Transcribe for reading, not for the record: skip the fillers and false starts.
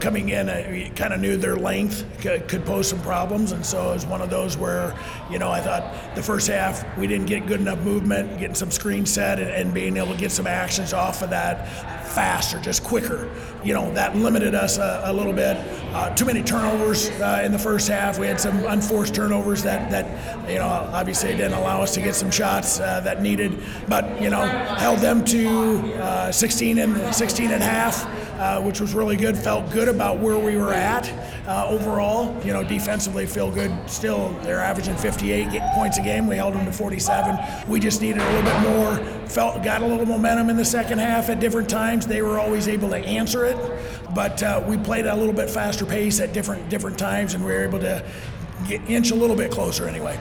Coming in, we kind of knew their length could pose some problems, and so it was one of those where, I thought the first half we didn't get good enough movement, getting some screen set and being able to get some actions off of that faster, just quicker. That limited us a little bit. Too many turnovers in the first half. We had some unforced turnovers that obviously didn't allow us to get some shots that needed, but held them to 16 and a half. Which was really good. Felt good about where we were at overall. Defensively feel good still. They're averaging 58 points a game. We held them to 47. We just needed a little bit more. Got a little momentum in the second half at different times. They were always able to answer it, but we played at a little bit faster pace at different times, and we were able to inch a little bit closer anyway.